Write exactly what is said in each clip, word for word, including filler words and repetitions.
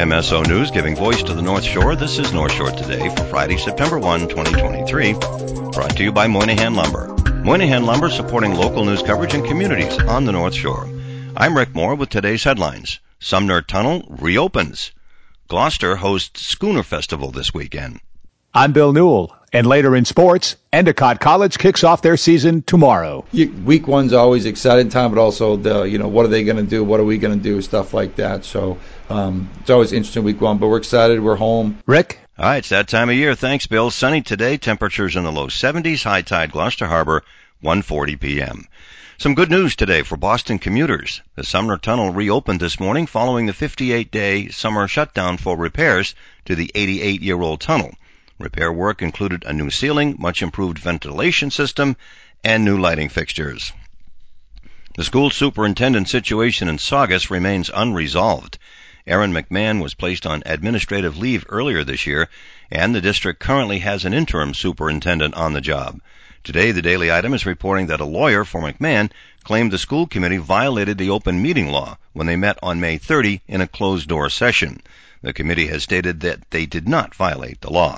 M S O News, giving voice to the North Shore. This is North Shore Today for Friday, September first, twenty twenty-three. Brought to you by Moynihan Lumber. Moynihan Lumber supporting local news coverage and communities on the North Shore. I'm Rick Moore with today's headlines. Sumner Tunnel reopens. Gloucester hosts Schooner Festival this weekend. I'm Bill Newell, and later in sports, Endicott College kicks off their season tomorrow. Week one's always exciting time, but also the you know what are they going to do? What are we going to do? Stuff like that. So um, it's always interesting week one, but we're excited. We're home. Rick? All right, it's that time of year. Thanks, Bill. Sunny today. Temperatures in the low seventies. High tide Gloucester Harbor, one forty p.m. Some good news today for Boston commuters. The Sumner Tunnel reopened this morning following the fifty-eight day summer shutdown for repairs to the eighty-eight-year-old tunnel. Repair work included a new ceiling, much improved ventilation system, and new lighting fixtures. The school superintendent situation in Saugus remains unresolved. Aaron McMahon was placed on administrative leave earlier this year, and the district currently has an interim superintendent on the job. Today, the Daily Item is reporting that a lawyer for McMahon claimed the school committee violated the open meeting law when they met on May thirtieth in a closed-door session. The committee has stated that they did not violate the law.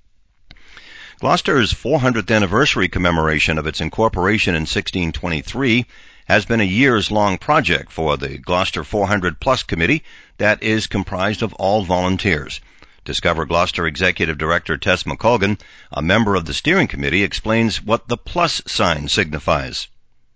Gloucester's four hundredth anniversary commemoration of its incorporation in sixteen twenty-three has been a years-long project for the Gloucester four hundred Plus Committee that is comprised of all volunteers. Discover Gloucester Executive Director Tess McColgan, a member of the steering committee, explains what the plus sign signifies.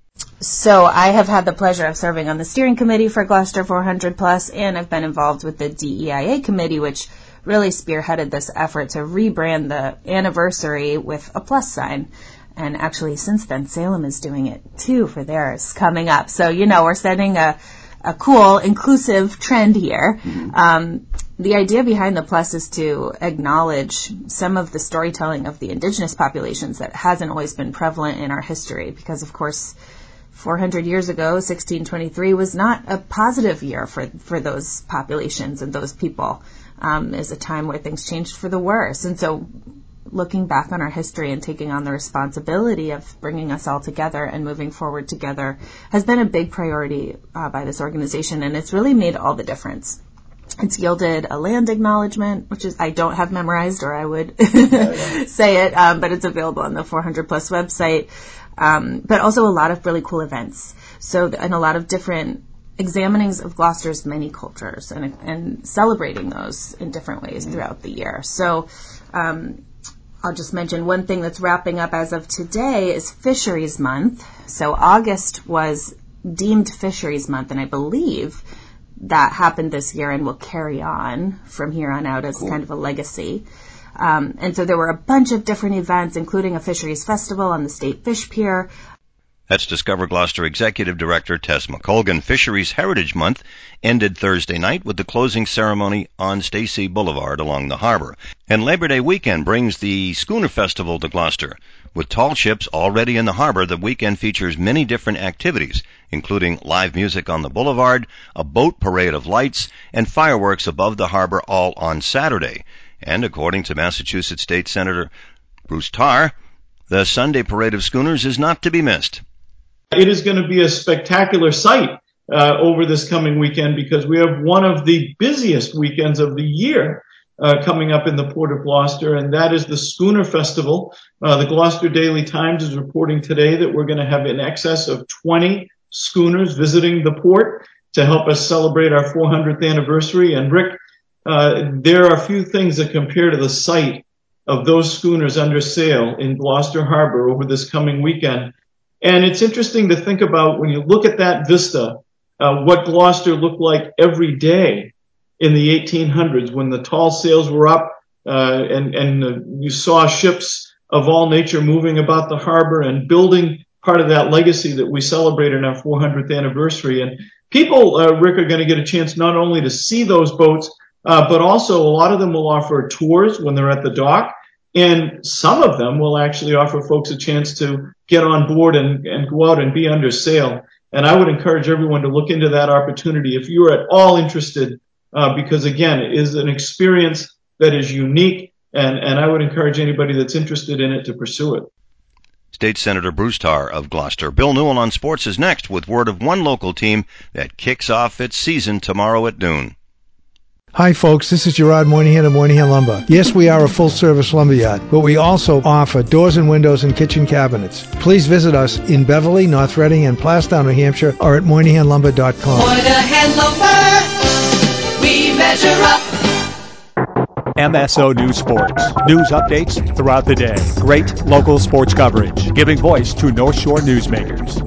So I have had the pleasure of serving on the steering committee for Gloucester four hundred Plus, and I've been involved with the D E I A committee, which really spearheaded this effort to rebrand the anniversary with a plus sign. And actually, since then, Salem is doing it, too, for theirs coming up. So, you know, we're setting a, a cool, inclusive trend here. Mm-hmm. Um, the idea behind the plus is to acknowledge some of the storytelling of the indigenous populations that hasn't always been prevalent in our history. Because, of course, four hundred years ago, sixteen twenty-three was not a positive year for, for those populations and those people. Um, is a time where things changed for the worse. And so looking back on our history and taking on the responsibility of bringing us all together and moving forward together has been a big priority uh, by this organization, and it's really made all the difference. It's yielded a land acknowledgement, which is I don't have memorized, or I would say it, um, but it's available on the four hundred Plus website, um, but also a lot of really cool events. So, and a lot of different examinings of Gloucester's many cultures and, and celebrating those in different ways throughout the year. So um, I'll just mention one thing that's wrapping up as of today is Fisheries Month. So August was deemed Fisheries Month, and I believe that happened this year and will carry on from here on out as cool. kind of a legacy. Um, and so there were a bunch of different events, including a fisheries festival on the State Fish Pier. That's Discover Gloucester Executive Director Tess McColgan. Fisheries Heritage Month ended Thursday night with the closing ceremony on Stacy Boulevard along the harbor. And Labor Day weekend brings the Schooner Festival to Gloucester. With tall ships already in the harbor, the weekend features many different activities, including live music on the boulevard, a boat parade of lights, and fireworks above the harbor all on Saturday. And according to Massachusetts State Senator Bruce Tarr, the Sunday parade of schooners is not to be missed. It is going to be a spectacular sight uh, over this coming weekend because we have one of the busiest weekends of the year uh, coming up in the Port of Gloucester, and that is the Schooner Festival. Uh, the Gloucester Daily Times is reporting today that we're going to have in excess of twenty schooners visiting the port to help us celebrate our four hundredth anniversary. And Rick, uh, there are a few things that compare to the sight of those schooners under sail in Gloucester Harbor over this coming weekend. And it's interesting to think about when you look at that vista, uh, what Gloucester looked like every day in the eighteen hundreds when the tall sails were up uh, and, and uh, you saw ships of all nature moving about the harbor and building part of that legacy that we celebrate in our four hundredth anniversary. And people, uh, Rick, are going to get a chance not only to see those boats, uh, but also a lot of them will offer tours when they're at the dock. And some of them will actually offer folks a chance to get on board and, and go out and be under sail. And I would encourage everyone to look into that opportunity if you are at all interested, uh, because, again, it is an experience that is unique, and, and I would encourage anybody that's interested in it to pursue it. State Senator Bruce Tarr of Gloucester. Bill Newell on Sports is next with word of one local team that kicks off its season tomorrow at noon. Hi folks, this is Gerard Moynihan of Moynihan Lumber. Yes, we are a full-service lumberyard, but we also offer doors and windows and kitchen cabinets. Please visit us in Beverly, North Reading, and Plastown, New Hampshire, or at moynihan lumber dot com. Moynihan Lumber, we measure up. M S O News Sports. News updates throughout the day. Great local sports coverage, giving voice to North Shore newsmakers.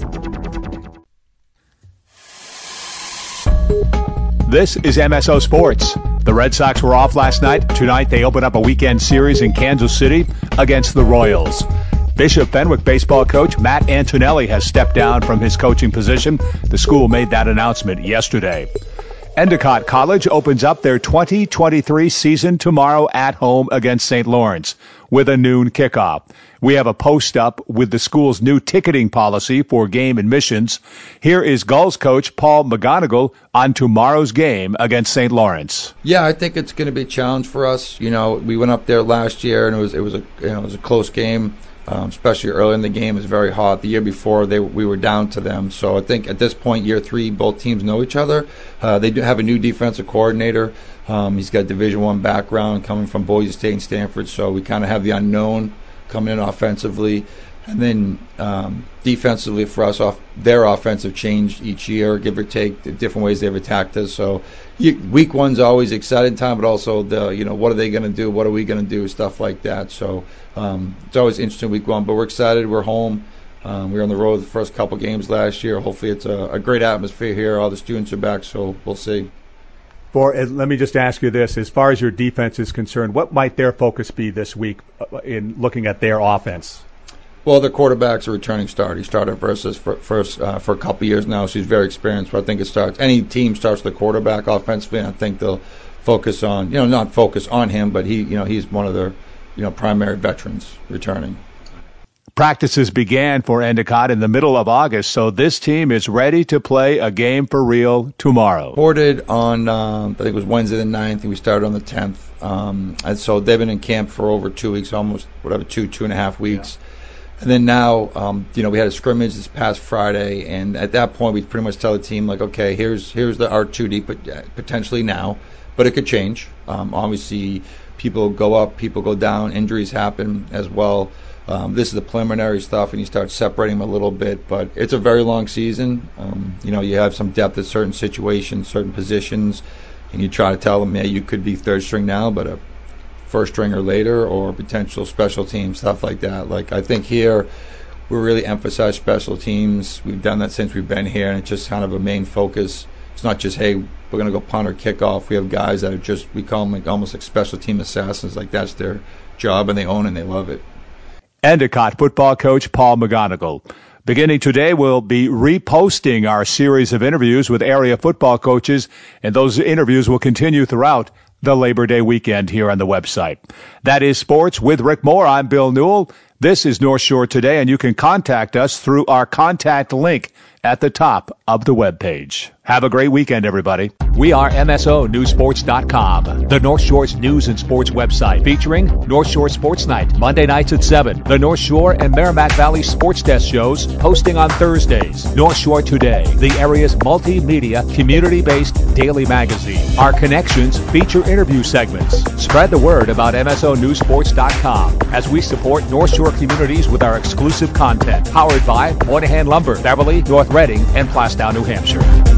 This is M S O Sports. The Red Sox were off last night. Tonight they open up a weekend series in Kansas City against the Royals. Bishop Fenwick baseball coach Matt Antonelli has stepped down from his coaching position. The school made that announcement yesterday. Endicott College opens up their twenty twenty-three season tomorrow at home against Saint Lawrence with a noon kickoff. We have a post up with the school's new ticketing policy for game admissions. Here is Gulls coach Paul McGonigal on tomorrow's game against Saint Lawrence. Yeah, I think it's going to be a challenge for us. You know, we went up there last year and it was it was a you know it was a close game. Um, especially early in the game, it was very hot. The year before, they we were down to them. So I think at this point, year three, both teams know each other. Uh, they do have a new defensive coordinator. Um, he's got Division One background, coming from Boise State and Stanford. So we kind of have the unknown coming in offensively, and then um, defensively for us, off their offensive changed each year, give or take, the different ways they've attacked us. So you, week one's always exciting time, but also the you know what are they going to do? What are we going to do? Stuff like that. So. Um, it's always interesting week one, but we're excited. We're home. Um, we were on the road the first couple games last year. Hopefully it's a, a great atmosphere here. All the students are back, so we'll see. For, uh, let me just ask you this. As far as your defense is concerned, what might their focus be this week in looking at their offense? Well, the quarterback's a returning starter. He started versus for, first uh, for a couple years now, so he's very experienced. But I think it starts. Any team starts with the quarterback offensively, and I think they'll focus on, you know, not focus on him, but he, you know, he's one of their you know, primary veterans returning. Practices began for Endicott in the middle of August, so this team is ready to play a game for real tomorrow. Reported on, um, I think it was Wednesday the ninth, and we started on the tenth. Um, and so they've been in camp for over two weeks, almost, whatever, two, two and a half weeks. Yeah. And then now, um, you know, we had a scrimmage this past Friday, and at that point we pretty much tell the team, like, okay, here's here's the our two D potentially now, but it could change. Um, obviously, people go up, people go down, injuries happen as well. Um, this is the preliminary stuff, and you start separating them a little bit. But it's a very long season. Um, you know, you have some depth at certain situations, certain positions, and you try to tell them, yeah, you could be third string now, but a first stringer later, or potential special team, stuff like that. Like, I think here we really emphasize special teams. We've done that since we've been here, and it's just kind of a main focus. It's not just, hey, we're going to go punt or kickoff. We have guys that are just, we call them like almost like special team assassins. Like, that's their job, and they own it and they love it. Endicott football coach Paul McGonigal. Beginning today, we'll be reposting our series of interviews with area football coaches, and those interviews will continue throughout the Labor Day weekend here on the website. That is Sports with Rick Moore. I'm Bill Newell. This is North Shore Today, and you can contact us through our contact link at the top of the webpage. Have a great weekend, everybody. We are M S O News Sports dot com, the North Shore's news and sports website, featuring North Shore Sports Night, Monday nights at seven. The North Shore and Merrimack Valley Sports Desk shows, posting on Thursdays. North Shore Today, the area's multimedia, community-based daily magazine. Our connections feature interview segments. Spread the word about M S O News Sports dot com as we support North Shore communities with our exclusive content. Powered by Moynihan Lumber, Beverly, North Reading, and Plastown, New Hampshire.